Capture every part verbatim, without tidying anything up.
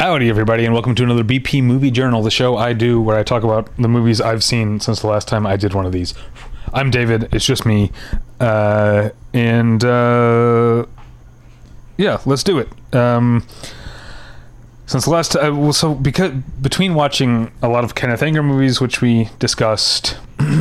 Howdy, everybody, and welcome to another B P Movie Journal, the show I do where I talk about the movies I've seen since the last time I did one of these. I'm David. It's just me. Uh, and, uh, yeah, let's do it. Um, since the last time, well, so because between watching a lot of Kenneth Anger movies, which we discussed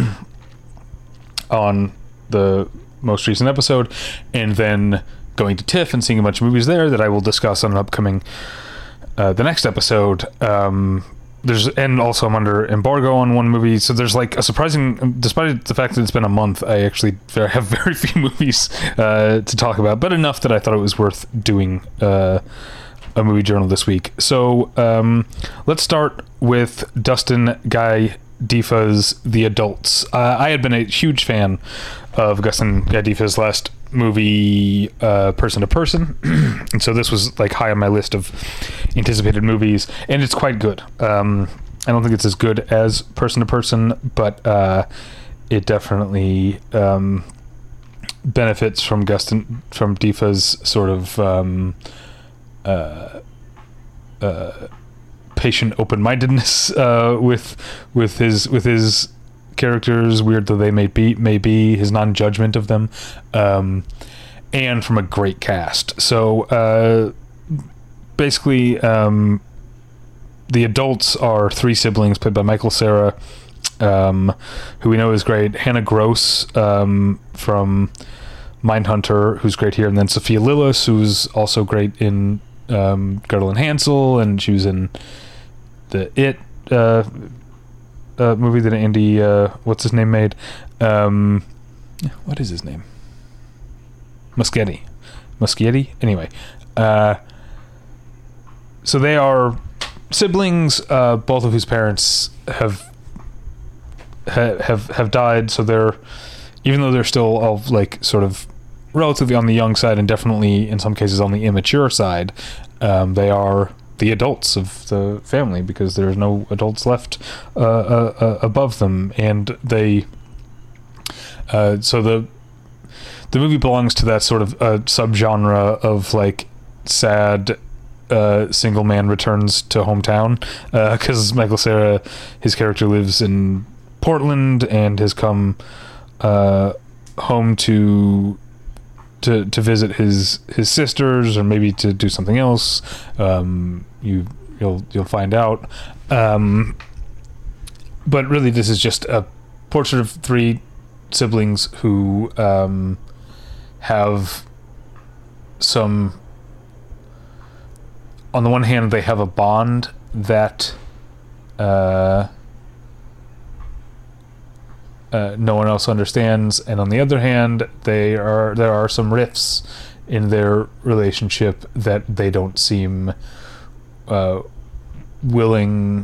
on the most recent episode, and then going to TIFF and seeing a bunch of movies there that I will discuss on an upcoming Uh, the next episode, um, there's and also I'm under embargo on one movie, so there's like a surprising, despite the fact that it's been a month, I actually have very few movies uh, to talk about, but enough that I thought it was worth doing uh, a movie journal this week. So um, let's start with Dustin Guy Difa's The Adults. Uh, I had been a huge fan of Dustin Guy Difa's last movie, uh, Person to Person, and so this was like high on my list of anticipated movies, and it's quite good. Um, I don't think it's as good as Person to Person, but uh, it definitely um, benefits from Gustin from Difa's sort of um, uh, uh, patient open-mindedness uh, with with his with his characters, weird though they may be, may be his non-judgment of them, um, and from a great cast. So uh, basically, um, the adults are three siblings played by Michael Cera, um, who we know is great, Hannah Gross um, from Mindhunter, who's great here, and then Sophia Lillis, who's also great in um, Gretel and Hansel, and she was in the It uh, Uh, movie that Andy, uh, what's his name, made. Um, what is his name? Muschietti. Muschietti? Anyway. Uh, so they are siblings, uh, both of whose parents have, ha- have have died, so they're, even though they're still all, like, sort of relatively on the young side and definitely, in some cases, on the immature side, um, they are the adults of the family, because there's no adults left uh, uh, uh, above them, and they uh, so the the movie belongs to that sort of uh, subgenre of like sad uh, single man returns to hometown, because uh, Michael Cera, his character, lives in Portland and has come uh, home to to to visit his his sisters, or maybe to do something else. Um, you you'll you'll find out. Um, but really, this is just a portrait of three siblings who um, have some. On the one hand, they have a bond that uh, uh, no one else understands, and on the other hand, they are there are some rifts in their relationship that they don't seem uh, willing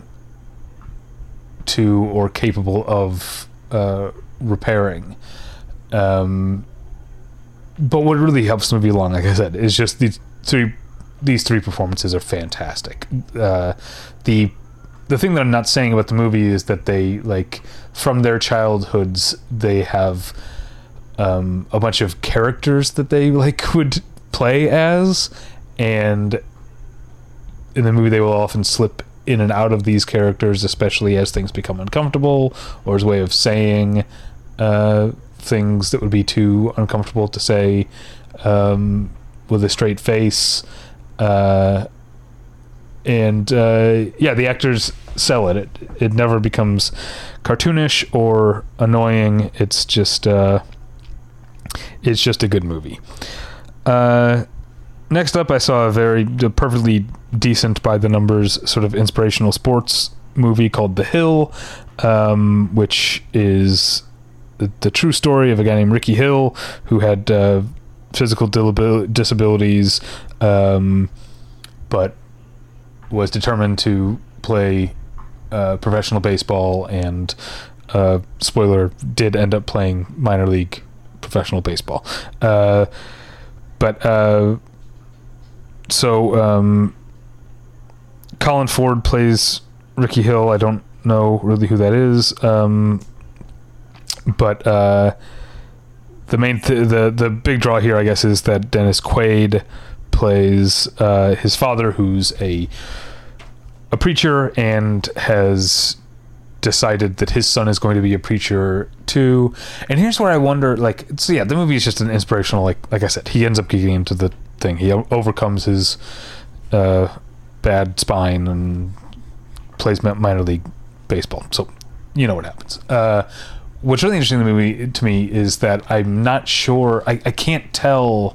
to or capable of uh, repairing. Um, but what really helps the movie along, like I said, is just these three these three performances are fantastic. Uh, the the thing that I'm not saying about the movie is that they, like, from their childhoods, they have um, a bunch of characters that they, like, would play as, and in the movie they will often slip in and out of these characters, especially as things become uncomfortable, or as a way of saying uh, things that would be too uncomfortable to say um, with a straight face. Uh, and uh, yeah, the actors sell it. It it never becomes cartoonish or annoying. It's just uh, it's just a good movie. Uh, next up, I saw a very a perfectly decent, by the numbers, sort of inspirational sports movie called The Hill, um, which is the, the true story of a guy named Ricky Hill who had uh, physical dilabil- disabilities, um, but was determined to play uh, professional baseball, and uh, spoiler, did end up playing minor league professional baseball. Uh, but uh, so um, Colin Ford plays Ricky Hill. I don't know really who that is, um, but uh, the main th- the the big draw here, I guess, is that Dennis Quaid plays uh, his father, who's a a preacher and has decided that his son is going to be a preacher too. And here's where I wonder, like, so yeah, the movie is just an inspirational, like like I said, he ends up getting into the thing. He o- overcomes his uh, bad spine and plays minor league baseball. So you know what happens. Uh, what's really interesting in the movie to me is that I'm not sure, I, I can't tell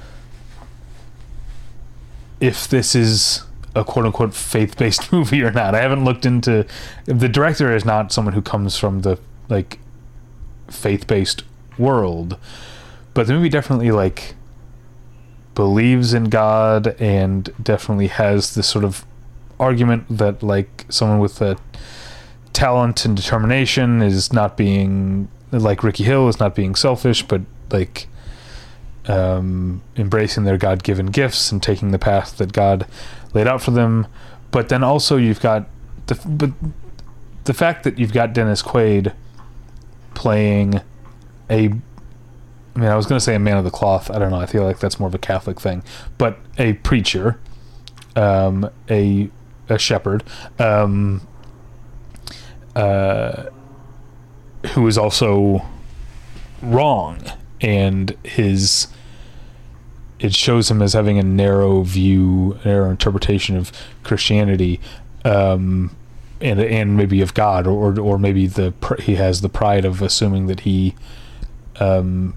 if this is a quote-unquote faith-based movie or not. I haven't looked into... The director is not someone who comes from the, like, faith-based world, but the movie definitely, like, believes in God and definitely has this sort of argument that, like, someone with a talent and determination is not being... Like Ricky Hill is not being selfish, but, like... Um, embracing their God-given gifts and taking the path that God laid out for them. But then also you've got the but the fact that you've got Dennis Quaid playing a, I mean, I was going to say a man of the cloth. I don't know. I feel like that's more of a Catholic thing, but a preacher, um, a a shepherd, um, uh, who is also wrong, and his it shows him as having a narrow view, narrow interpretation of Christianity, um, and and maybe of God, or or maybe the he has the pride of assuming that he um,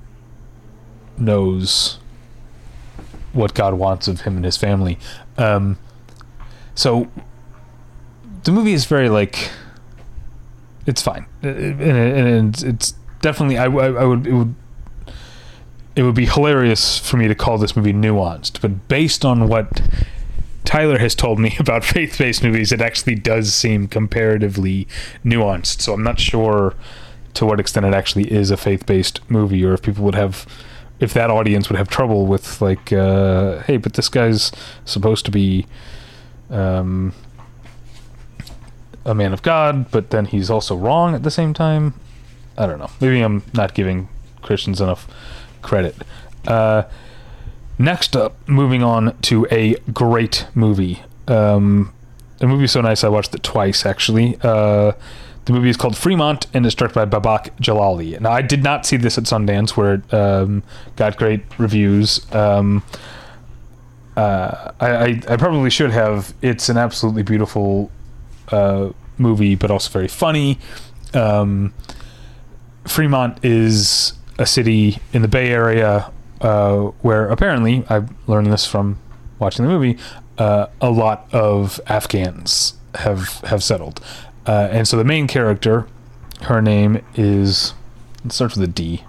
knows what God wants of him and his family. Um, so the movie is very, like, it's fine, and, and it's definitely I, I, I would it would. It would be hilarious for me to call this movie nuanced, but based on what Tyler has told me about faith-based movies, it actually does seem comparatively nuanced. So I'm not sure to what extent it actually is a faith-based movie, or if people would have, if that audience would have trouble with, like, uh, hey, but this guy's supposed to be um, a man of God, but then he's also wrong at the same time. I don't know. Maybe I'm not giving Christians enough credit. Uh, next up, moving on to a great movie. Um, the movie is so nice I watched it twice, actually. Uh, the movie is called Fremont and is directed by Babak Jalali. Now, I did not see this at Sundance, where it um, got great reviews. Um, uh, I, I, I probably should have. It's an absolutely beautiful uh, movie, but also very funny. Um, Fremont is a city in the Bay Area uh, where apparently, I've learned this from watching the movie, uh, a lot of Afghans have have settled. Uh, and so the main character, her name is, it starts with a D.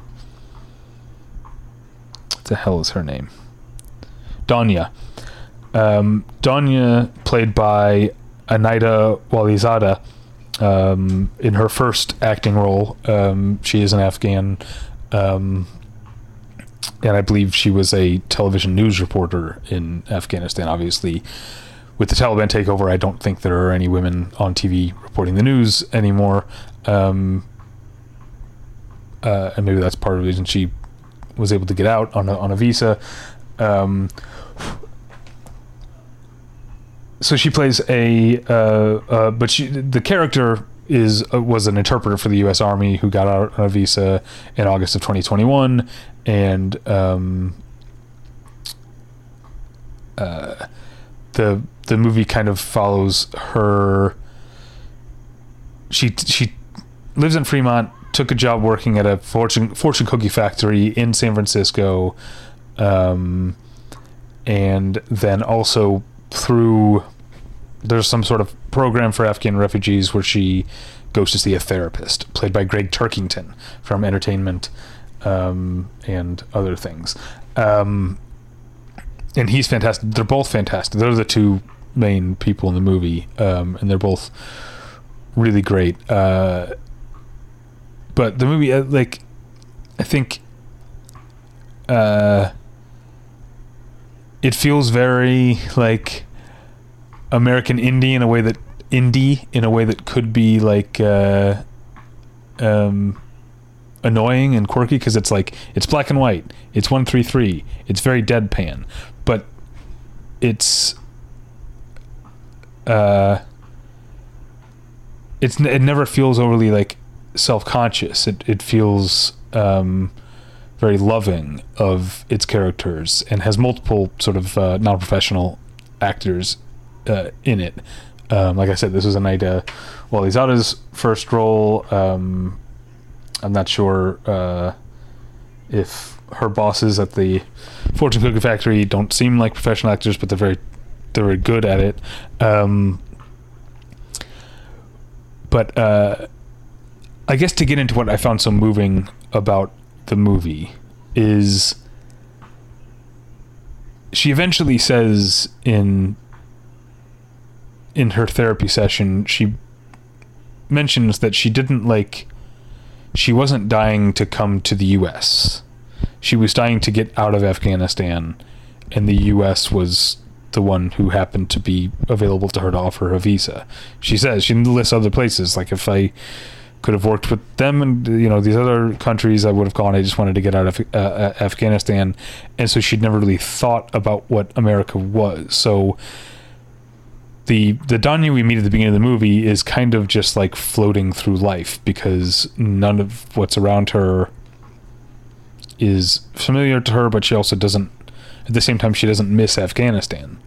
What the hell is her name? Danya. Um, Danya, played by Anaida Walizada, um, in her first acting role. Um, she is an Afghan, um, and I believe she was a television news reporter in Afghanistan. Obviously, with the Taliban takeover, I don't think there are any women on T V reporting the news anymore. Um, uh, and maybe that's part of the reason she was able to get out on a, on a visa. Um, so she plays a, uh, uh, but she, the character is uh, was an interpreter for the U S Army who got out on a visa in August of twenty twenty-one, and um, uh, the the movie kind of follows her. She she lives in Fremont, took a job working at a fortune fortune cookie factory in San Francisco, um, and then also through there's some sort of program for Afghan refugees where she goes to see a therapist played by Greg Turkington from Entertainment um, and other things. Um, and he's fantastic. They're both fantastic. They're the two main people in the movie, um, and they're both really great. Uh, but the movie, uh, like, I think uh, it feels very like American indie in a way that indie in a way that could be like uh, um, annoying and quirky, because it's like it's black and white, it's one three three, it's very deadpan, but it's uh, it's it never feels overly like self-conscious. It it feels um, very loving of its characters and has multiple sort of uh, non-professional actors uh, in it. Um, like I said, this was Anaida Wally-Zada's first role. Um, I'm not sure uh, if her bosses at the Fortune Cookie Factory don't seem like professional actors, but they're very they're very good at it. Um, but uh, I guess to get into what I found so moving about the movie is she eventually says in in her therapy session, she mentions that she didn't like she wasn't dying to come to the U S. She was dying to get out of Afghanistan, and the U S was the one who happened to be available to her to offer her a visa. She says, she lists other places, like if I could have worked with them and, you know, these other countries, I would have gone. I just wanted to get out of uh, Afghanistan. And so she'd never really thought about what America was. So the the Danya we meet at the beginning of the movie is kind of just like floating through life, because none of what's around her is familiar to her, but she also doesn't, at the same time, she doesn't miss Afghanistan.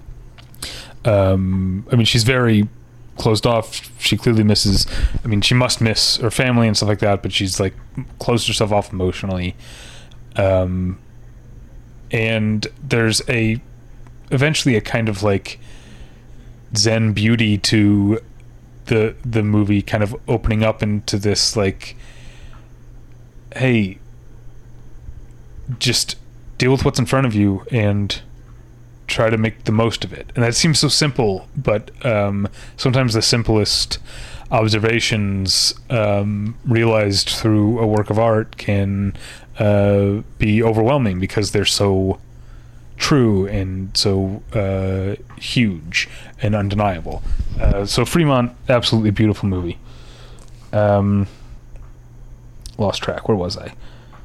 Um, I mean, she's very closed off. She clearly misses, I mean, she must miss her family and stuff like that, but she's like closed herself off emotionally. Um, and there's a, eventually a kind of like Zen beauty to the, the movie, kind of opening up into this like, hey, just deal with what's in front of you and try to make the most of it. And that seems so simple, but um, sometimes the simplest observations um, realized through a work of art can uh, be overwhelming, because they're so true and so uh, huge and undeniable. Uh, so Fremont, absolutely beautiful movie. Um, lost track. Where was I?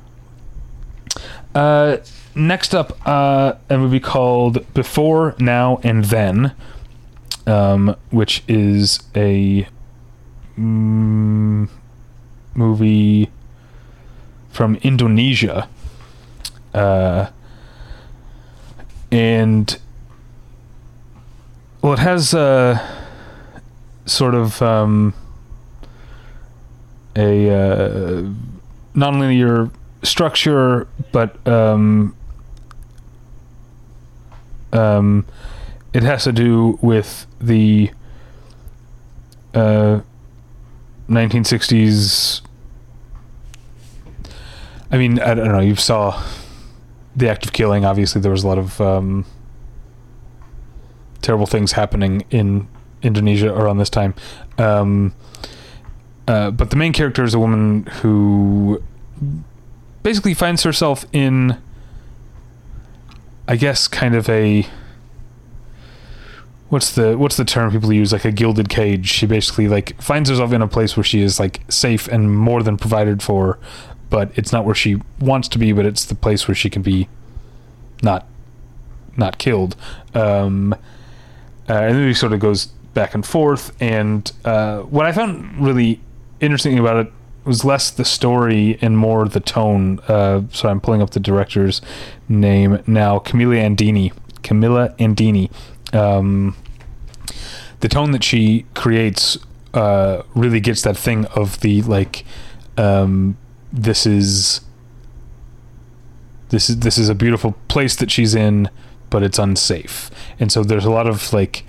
Uh, next up, uh, a movie called Before, Now, and Then, um, which is a mm, movie from Indonesia. Uh, and, well, it has a sort of um, a uh, nonlinear structure, but um, um, it has to do with the uh, nineteen sixties. I mean, I don't know. You saw the act of killing. Obviously, there was a lot of um, terrible things happening in Indonesia around this time. Um, uh, but the main character is a woman who basically finds herself in, I guess, kind of a, what's the what's the term people use, like a gilded cage. She basically like finds herself in a place where she is like safe and more than provided for, but it's not where she wants to be, but it's the place where she can be not not killed. Um, uh, and then he sort of goes back and forth, and uh, what I found really interesting about it was less the story and more the tone. Uh, so I'm pulling up the director's name now, Camilla Andini. Camilla Andini. Um, the tone that she creates uh, really gets that thing of the like, um, this is this is this is a beautiful place that she's in, but it's unsafe, and so there's a lot of like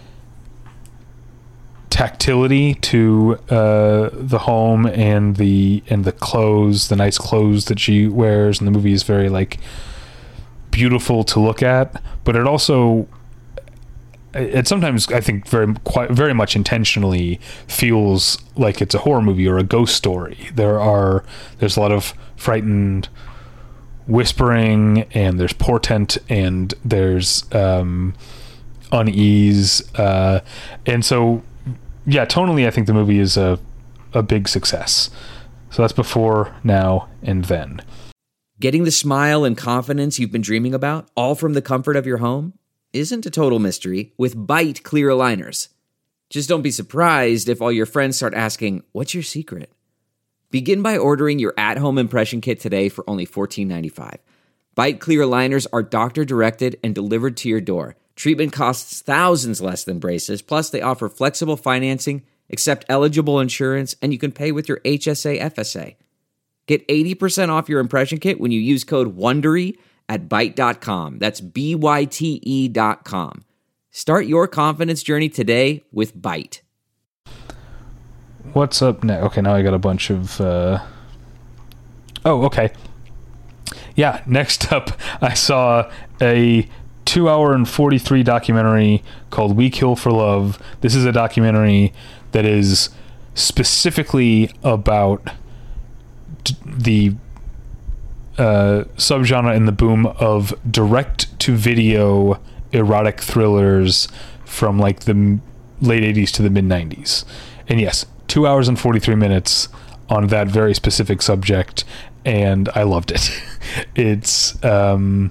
tactility to uh, the home and the and the clothes, the nice clothes that she wears, and the movie is very like beautiful to look at. But it also, it sometimes I think very quite very much intentionally feels like it's a horror movie or a ghost story. There are there's a lot of frightened whispering, and there's portent, and there's um, unease, uh, and so. Yeah, tonally, I think the movie is a a big success. So that's Before, Now, and Then. Getting the smile and confidence you've been dreaming about, all from the comfort of your home? isn't a total mystery with Bite clear aligners. Just don't be surprised if all your friends start asking, what's your secret? Begin by ordering your at-home impression kit today for only fourteen ninety-five. Bite clear aligners are doctor-directed and delivered to your door. Treatment costs thousands less than braces, plus they offer flexible financing, accept eligible insurance, and you can pay with your H S A F S A. Get eighty percent off your impression kit when you use code WONDERY at byte dot com. That's B Y T E dot com. Start your confidence journey today with Bite. What's up next? Okay, now I got a bunch of... Uh... Oh, okay. Yeah, next up, I saw a two hour and forty-three documentary called We Kill for Love. This is a documentary that is specifically about d- the uh, subgenre and the boom of direct-to-video erotic thrillers from like the m- late eighties to the mid nineties. And yes, two hours and forty-three minutes on that very specific subject, and I loved it. It's um,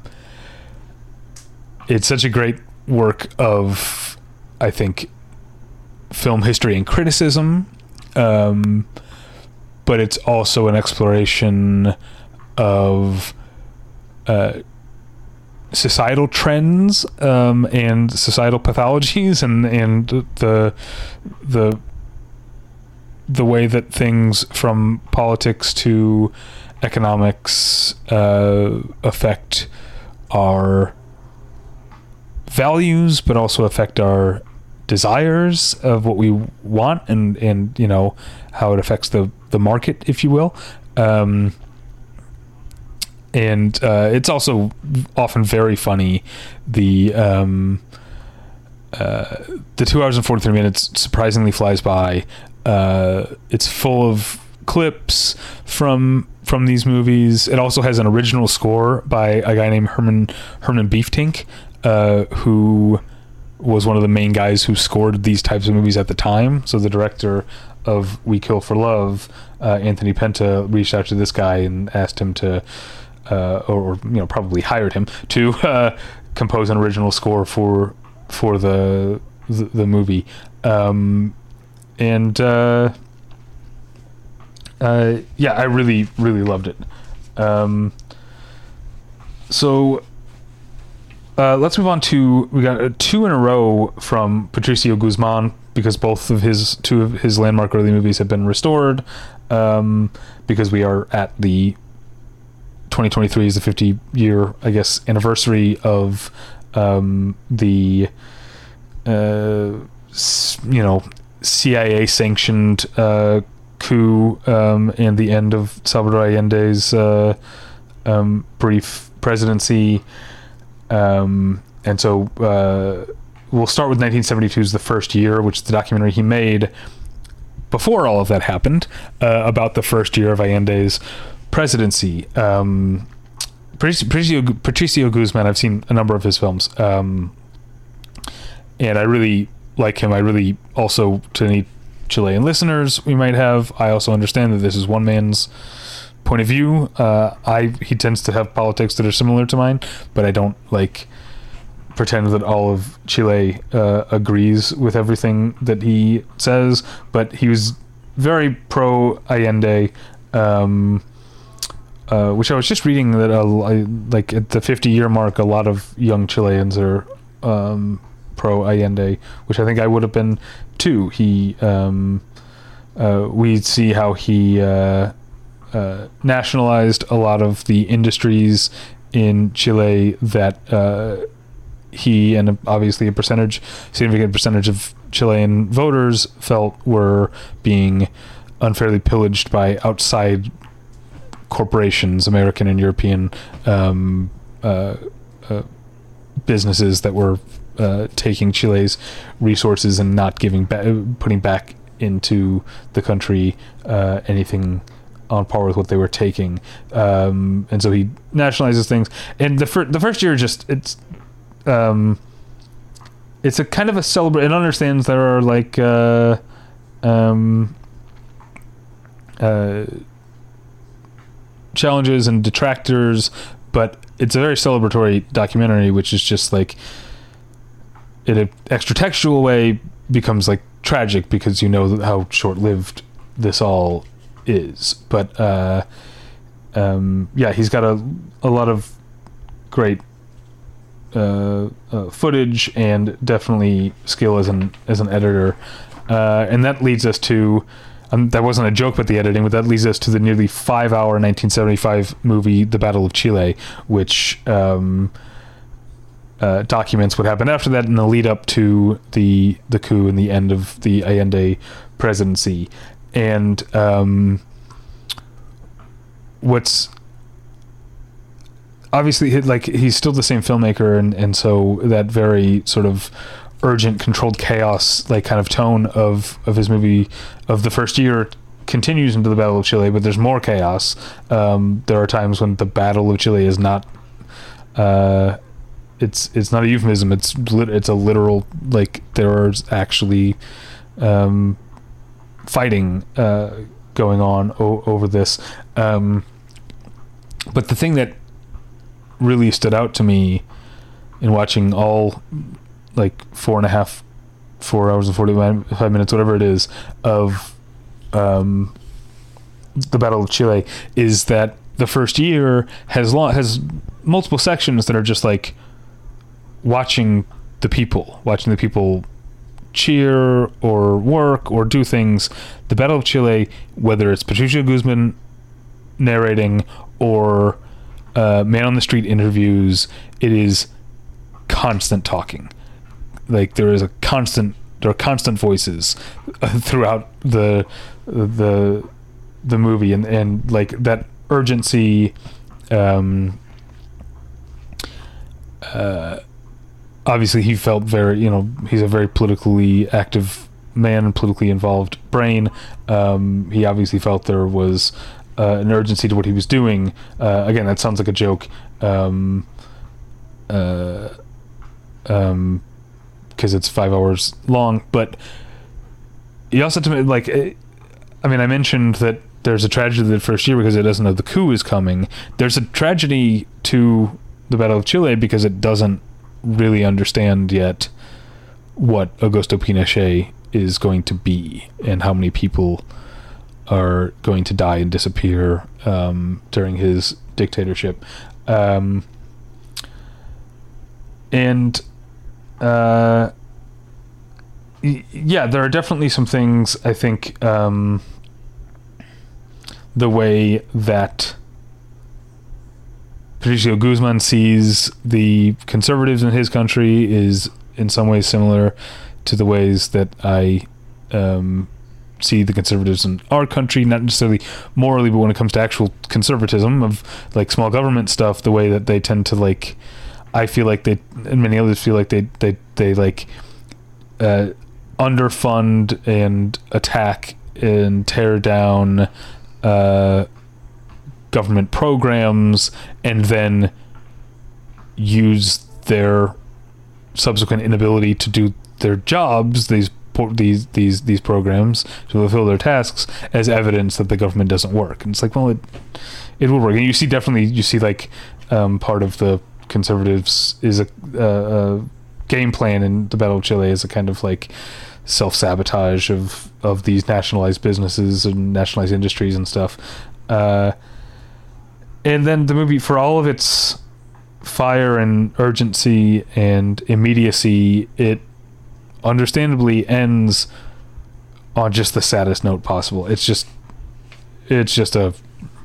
it's such a great work of, I think, film history and criticism, um, but it's also an exploration of uh, societal trends um, and societal pathologies, and and the the the way that things from politics to economics uh, affect our values, but also affect our desires of what we want, and and you know how it affects the the market, if you will. Um, and uh, it's also often very funny. The um, uh, the two hours and forty-three minutes surprisingly flies by. Uh, it's full of clips from from these movies. It also has an original score by a guy named Herman Herman Beeftink, uh, who was one of the main guys who scored these types of movies at the time. So the director of We Kill for Love, uh, Anthony Penta, reached out to this guy and asked him to, uh, or, or you know, probably hired him to uh, compose an original score for for the the, the movie. Um, and uh, uh, yeah, I really really loved it. Um, so. Uh, let's move on to, we got uh, two in a row from Patricio Guzman, because both of his two of his landmark early movies have been restored, um, because we are at the twenty twenty-three is the fifty year, I guess, anniversary of um, the uh, you know C I A sanctioned uh, coup um, and the end of Salvador Allende's uh, um, brief presidency. Um, and so uh, we'll start with nineteen seventy-two's The First Year, which is the documentary he made before all of that happened, uh, about the first year of Allende's presidency. Um, Patricio, Patricio Guzman, I've seen a number of his films, um, and I really like him. I really also, to any Chilean listeners we might have, I also understand that this is one man's point of view. uh I he tends to have politics that are similar to mine, but I don't like pretend that all of Chile uh agrees with everything that he says. But he was very pro Allende, um uh which I was just reading that uh, like at the fifty year mark, a lot of young Chileans are um pro Allende, which I think I would have been too. He um uh we see how he uh Uh, nationalized a lot of the industries in Chile that uh, he and obviously a percentage, significant percentage of Chilean voters felt were being unfairly pillaged by outside corporations, American and European um, uh, uh, businesses that were uh, taking Chile's resources and not giving back, putting back into the country uh, anything on par with what they were taking, um, and so he nationalizes things. And the first the first year, just it's um, it's a kind of a celebration. It understands there are like uh, um, uh, challenges and detractors, but it's a very celebratory documentary, which is just like in an extra textual way, becomes like tragic because you know how short-lived this all is. But uh, um, yeah, he's got a a lot of great uh, uh, footage and definitely skill as an as an editor, uh, and that leads us to. Um, that wasn't a joke about the editing, but that leads us to the nearly five-hour nineteen seventy-five movie, The Battle of Chile, which um, uh, documents what happened after that in the lead up to the the coup and the end of the Allende presidency. And um, what's obviously like he's still the same filmmaker, and and so that very sort of urgent, controlled chaos like kind of tone of of his movie of the first year continues into The Battle of Chile, but there's more chaos. Um, there are times when the Battle of Chile is not uh, it's it's not a euphemism. It's lit- it's a literal, like there's actually um, fighting uh, going on o- over this. Um, but the thing that really stood out to me in watching all like four and a half, four hours and forty-five minutes, whatever it is, of um, the Battle of Chile, is that the first year has long, has multiple sections that are just like watching the people, watching the people cheer or work or do things. The Battle of Chile, whether it's Patricio Guzman narrating or uh, man on the street interviews, it is constant talking. Like there is a constant, there are constant voices uh, throughout the the the movie, and and like that urgency. Um, uh, obviously, he felt very, you know, he's a very politically active man, politically involved brain. Um, he obviously felt there was uh, an urgency to what he was doing. Uh, again, that sounds like a joke. Um, uh, um. because it's five hours long, but you also, to like, I mean, I mentioned that there's a tragedy the first year because it doesn't know the coup is coming. There's a tragedy to the Battle of Chile because it doesn't really understand yet what Augusto Pinochet is going to be and how many people are going to die and disappear um, during his dictatorship. Um, and Uh, yeah, there are definitely some things, I think, um, the way that Patricio Guzman sees the conservatives in his country is in some ways similar to the ways that I um, see the conservatives in our country, not necessarily morally, but when it comes to actual conservatism of like small government stuff, the way that they tend to like, I feel like they, and many others feel like they, they, they like, uh, underfund and attack and tear down, uh, government programs, and then use their subsequent inability to do their jobs, these, these, these, these programs to fulfill their tasks as evidence that the government doesn't work. And it's like, well, it, it will work. And you see, definitely, you see like, um, part of the conservatives is a, uh, a game plan in the Battle of Chile is a kind of like self-sabotage of of these nationalized businesses and nationalized industries and stuff, uh, and then the movie, for all of its fire and urgency and immediacy, it understandably ends on just the saddest note possible. It's just it's just a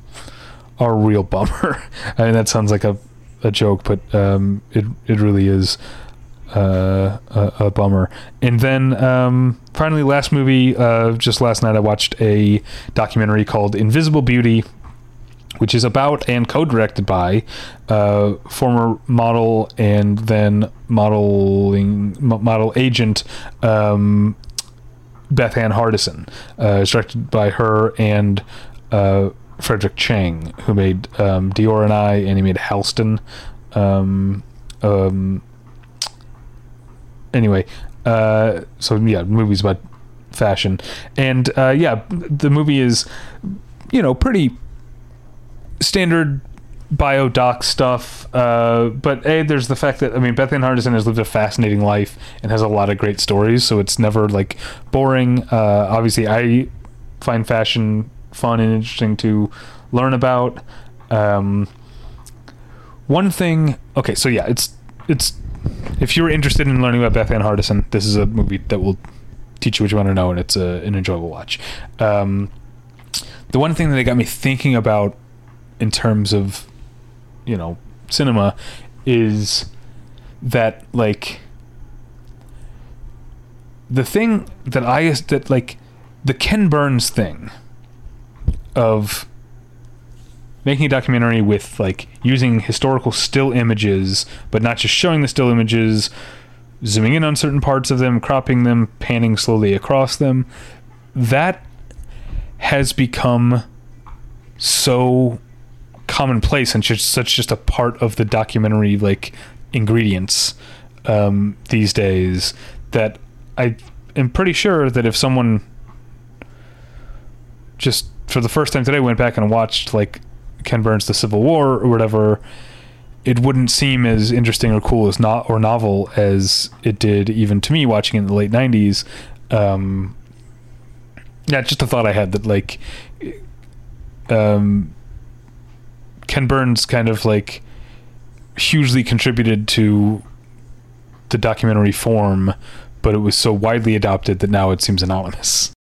a real bummer. I mean, that sounds like a a joke, but um, it it really is uh, a, a bummer. And then um, finally, last movie, uh, just last night I watched a documentary called Invisible Beauty, which is about and co-directed by uh, former model and then modeling m- model agent um, Beth Ann Hardison. Uh, it's directed by her and uh, Frederick Chang, who made um, Dior and I, and he made Halston. Um, um, anyway, uh, so yeah, movies about fashion, and uh, yeah, the movie is, you know, pretty standard bio-doc stuff, uh, but A, there's the fact that, I mean, Beth Ann Hardison has lived a fascinating life and has a lot of great stories, so it's never, like, boring. Uh, obviously, I find fashion fun and interesting to learn about. Um, one thing... Okay, so yeah, it's... it's if you're interested in learning about Beth Ann Hardison, this is a movie that will teach you what you want to know, and it's a, an enjoyable watch. Um, the one thing that it got me thinking about in terms of, you know, cinema is that, like, the thing that I, that, like, the Ken Burns thing of making a documentary with, like, using historical still images, but not just showing the still images, zooming in on certain parts of them, cropping them, panning slowly across them, that has become so commonplace and just such just a part of the documentary, like, ingredients um, these days, that I am pretty sure that if someone just for the first time today went back and watched, like, Ken Burns' The Civil War or whatever, it wouldn't seem as interesting or cool as not or novel as it did even to me watching it in the late nineties. Um, yeah, just a thought I had that, like, um, Ken Burns kind of, like, hugely contributed to the documentary form, but it was so widely adopted that now it seems anonymous.